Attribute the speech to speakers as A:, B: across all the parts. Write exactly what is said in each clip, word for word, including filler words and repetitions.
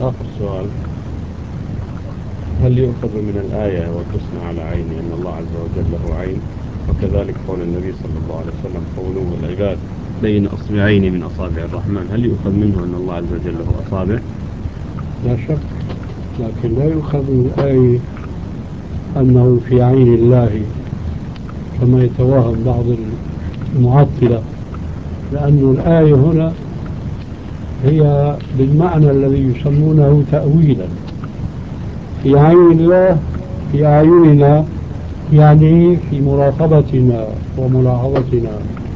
A: آخر سؤال: هل يؤخذ من الآية والحسنى على عيني أن الله عز وجل له عين، وكذلك قول النبي صلى الله عليه وسلم قوله العباد بين أصبعين من أصابع الرحمن، هل يؤخذ منه أن الله عز وجل له أصابع؟
B: لا شك، لكن لا يؤخذ من الآية أنه في عين الله كما يتوهم بعض المعطلة، لأن الآية هنا هي بالمعنى الذي يسمونه تأويلا. في عين الله في أعيننا، يعني في مراقبتنا وملاحظتنا،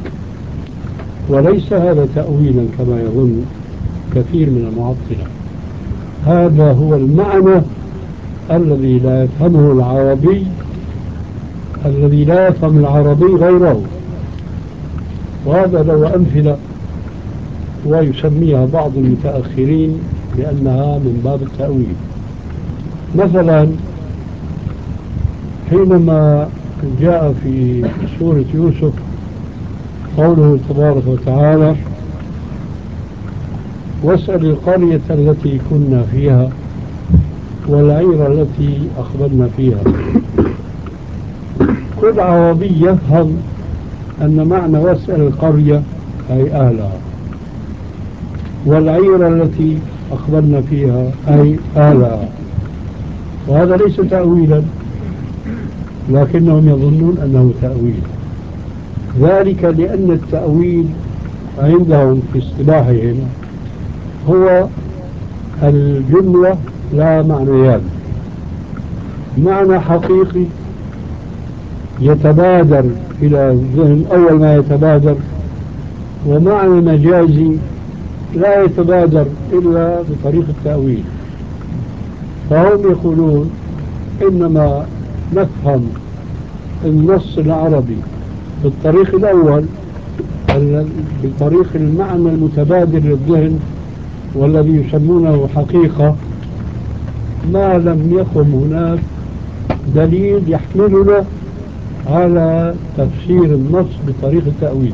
B: وليس هذا تأويلا كما يظن كثير من المعطلة. هذا هو المعنى الذي لا يفهمه العربي، الذي لا يفهم العربي غيره. وهذا له أمثلة ويسميها بعض المتأخرين بأنها من باب التأويل. مثلا حينما جاء في سورة يوسف قوله تبارك وتعالى: واسأل القرية التي كنا فيها والعير التي أقبلنا فيها. كل عربي يفهم أن معنى واسأل القرية أي أهلها، والعير التي أقبلنا فيها أي أهلها. وهذا ليس تأويلا، لكنهم يظنون أنه تأويل. ذلك لأن التأويل عندهم في اصطلاحهم هو الجملة لا معنيان: معنى حقيقي يتبادر إلى الذهن أول ما يتبادر، ومعنى مجازي لا يتبادر إلا بطريق التأويل. فهم يقولون إنما نفهم النص العربي بالطريق الأول، بطريق المعنى المتبادر للذهن والذي يسمونه حقيقة، ما لم يقم هناك دليل يحملنا على تفسير النص بطريق التأويل.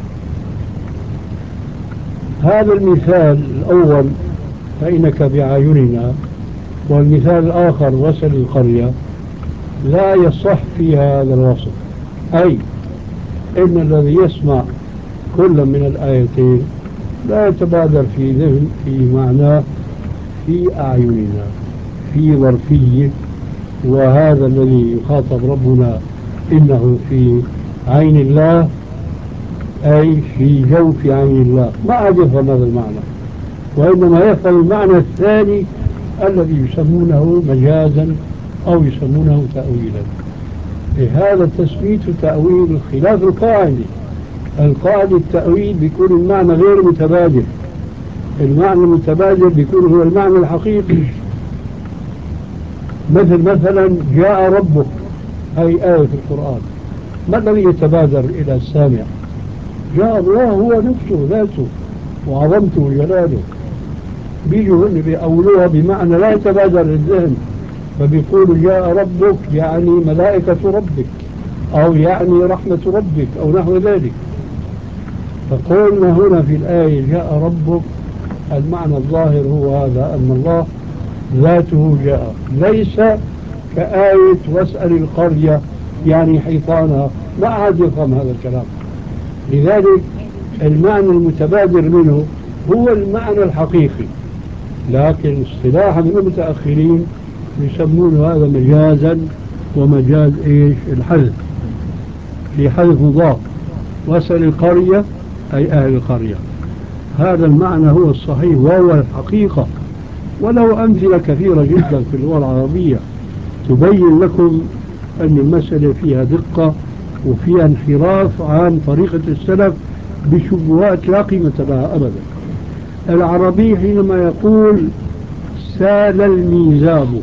B: هذا المثال الأول فإنك بأعيننا، والمثال الآخر وسل القرية لا يصح فيها هذا الوصف، أي إن الذي يسمع كل من الآيتين لا يتبادر في ذهن في معناه في أعيننا في ظرفية، وهذا الذي يخاطب ربنا إنه في عين الله أي في جوف عين الله، ما عاد يفهم هذا المعنى، وإنما يفهم المعنى الثاني الذي يسمونه مجازا أو يسمونه تأويلا. هذا التسميت تأويل خلاف القاعدة. القاعدة التأويل بيكون المعنى غير متبادل، المعنى المتبادل بيكون هو المعنى الحقيقي. مثل مثلا جاء ربك، هي آية في القرآن، ما الذي يتبادر إلى السامع؟ جاء الله هو نفسه ذاته وعظمته وجلاله. بيجوا هن بيأولوها بمعنى لا يتبادر للذهن، فبيقولوا جاء ربك يعني ملائكة ربك، أو يعني رحمة ربك، أو نحو ذلك. فقلنا هنا في الآية جاء ربك، المعنى الظاهر هو هذا، أن الله ذاته جاء، ليس كآية واسأل القرية يعني حيطانها، ما عاد يفهم هذا الكلام. لذلك المعنى المتبادر منه هو المعنى الحقيقي، لكن اصطلاحا من المتأخرين يسمون هذا مجازا، ومجاز ايش؟ الحذف، في حذف مضاف، واسأل القرية أي أهل القرية. هذا المعنى هو الصحيح وهو الحقيقة، وله أمثلة كثيرة جدا في اللغة العربية تبين لكم أن المسألة فيها دقة وفيها انحراف عن طريقة السلف بشبهات لا قيمة لها أبدا. العربي حينما يقول سال الميزاب،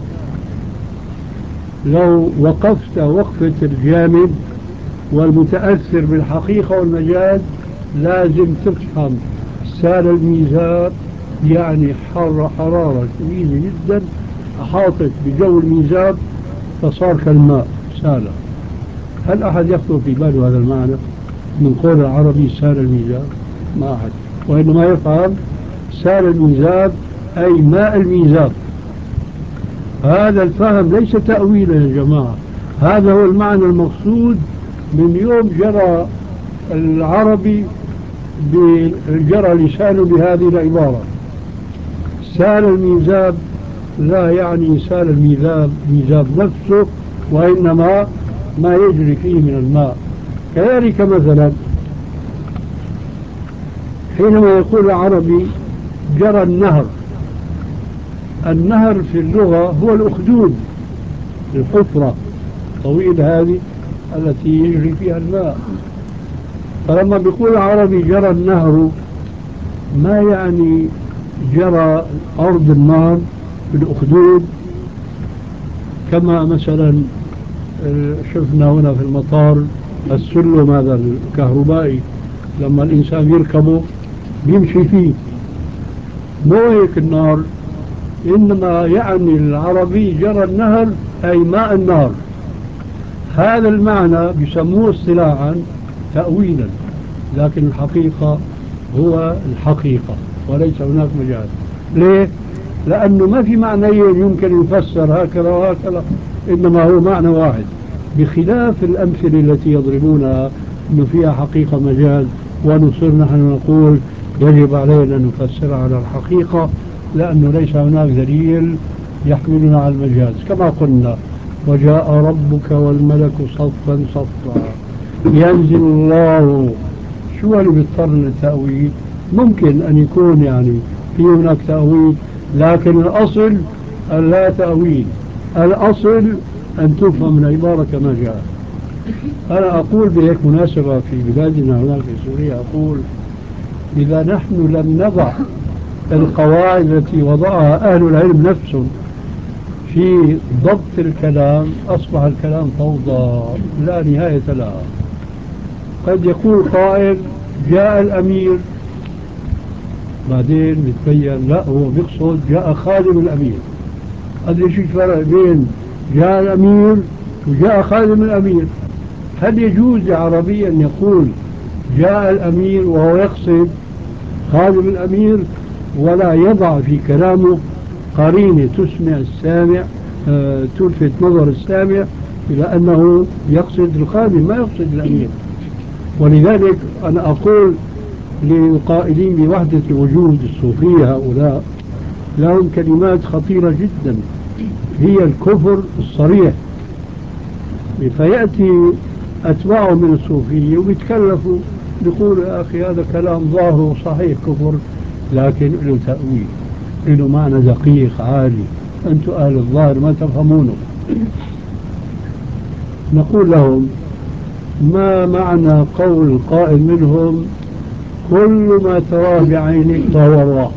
B: لو وقفت وقفة الجامد والمتأثر بالحقيقة والمجاز لازم تفهم سال الميزاب يعني حر حرارة شديدة جدا أحاطت بجو الميزاب فصار كالماء سال. هل أحد يخطر في باله هذا المعنى من قول العربي سال الميزاب؟ ما أحد، وإنما يفهم سال الميزاب أي ماء الميزاب. هذا الفهم ليس تأويلا يا جماعة، هذا هو المعنى المقصود من يوم جرى العربي جرى لسانه بهذه العبارة. سال الميزاب لا يعني سال الميزاب ميزاب نفسه، وإنما ما يجري فيه من الماء. كذلك مثلا حينما يقول العربي جرى النهر، النهر في اللغة هو الأخدود، الحفرة الطويلة هذه التي يجري فيها الماء. فلما بيقول العربي جرى النهر ما يعني جرى أرض النهر بالأخدود، كما مثلا شفنا هنا في المطار السلم هذا الكهربائي لما الإنسان يركبه يمشي فيه، مو هيك النهر. إنما يعني العربي جرى النهر أي ماء النهر. هذا المعنى بيسموه اصطلاحا تأويلا، لكن الحقيقة هو الحقيقة وليس هناك مجال. ليه؟ لأنه ما في معنيين يمكن يفسر هكذا وهكذا، إنما هو معنى واحد، بخلاف الأمثلة التي يضربونها أنه فيها حقيقة مجاز، ونصر نحن نقول يجب علينا أن نفسرها على الحقيقة، لأنه ليس هناك دليل يحملنا على المجاز. كما قلنا وجاء ربك والملك صفا صفا، ينزل الله. شو اللي بيضطر للتأويل؟ ممكن أن يكون يعني في هناك تأويل، لكن الأصل أن لا تأويل، الأصل أن تفهم العبارة كما جاء. أنا أقول بهيك مناسبة في بلادنا هناك في سوريا، أقول إذا نحن لم نضع القواعد التي وضعها أهل العلم نفسهم في ضبط الكلام، أصبح الكلام فوضى لا نهاية لها. قد يقول قائل جاء الأمير، بعدين بتبين لا هو بيقصد جاء خادم الأمير. قد ايش الفرق بين جاء الأمير وجاء خادم الأمير؟ هل يجوز عربيا أن يقول جاء الأمير وهو يقصد خادم الأمير، ولا يضع في كلامه قرينة تسمع السامع آه تلفت نظر السامع إلى أنه يقصد الخادم ما يقصد الأمير؟ ولذلك أنا أقول للقائلين بوحدة الوجود الصوفية هؤلاء لهم كلمات خطيرة جدا، هي الكفر الصريح. فيأتي أتباعه من الصوفية وبيتكلفوا بيقولوا يا أخي هذا كلام ظاهره صحيح كفر، لكن له تأويل، له معنى دقيق عالي، أنتم أهل الظاهر ما تفهمونه. نقول لهم ما معنى قول القائل منهم كل ما تراه بعينك فهو الله؟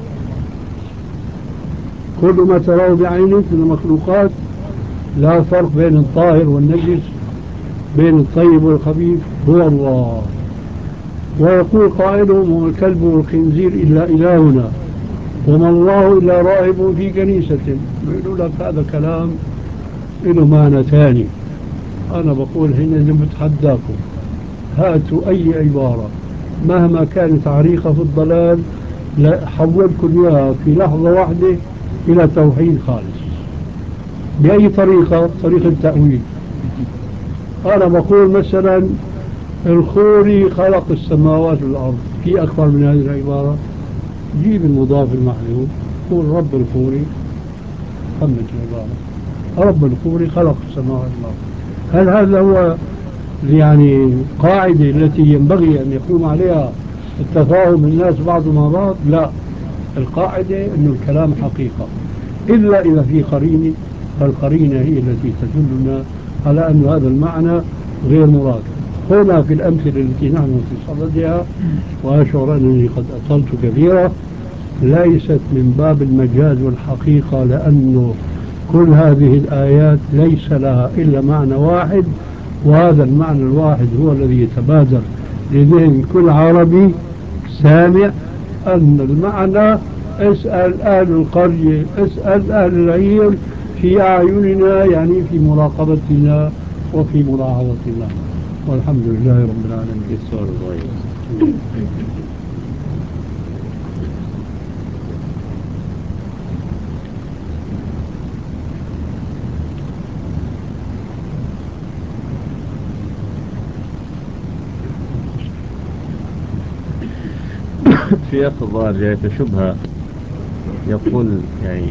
B: كل ما تراه بعينك من المخلوقات، لا فرق بين الطاهر والنجس، بين الطيب والخبيث، هو الله. ويقول قائلهم هو الكلب والخنزير إلا إلهنا، وما الله إلا راهب في كنيسة. يقولوا لك هذا كلام له معنى ثاني. أنا بقول هنا بتحداكم هاتوا أي عبارة مهما كانت عريقة في الضلال لا حولكم إياها في لحظة واحدة إلى توحيد خالص. بأي طريقة؟ طريقة تأويل. أنا بقول مثلا الخوري خلق السماوات والأرض، في أكبر من هذه العبارة؟ جيب المضاف المحذوف، قول رب الخوري، خمس العبارة رب الخوري خلق السماوات والأرض. هل هذا هو يعني القاعدة التي ينبغي أن يقوم عليها التفاهم الناس بعضهم مع بعض؟ لا، القاعدة أن الكلام حقيقة، إلا إذا في قرينة، فالقرينة هي التي تدلنا على أن هذا المعنى غير مراد. هنا في الأمثلة التي نحن في صددها، وأشعر أنني قد أطلت كثيرا، ليست من باب المجاز والحقيقة، لأنه كل هذه الآيات ليس لها إلا معنى واحد، وهذا المعنى الواحد هو الذي يتبادر لذهن كل عربي سامع، أن المعنى اسأل أهل القرية، اسأل أهل العير في أعيننا، يعني في مراقبتنا وفي ملاحظتنا. والحمد لله رب العالمين.
A: السؤال صغير. في أخ الظاهر جاءت شبهة، يقول يعني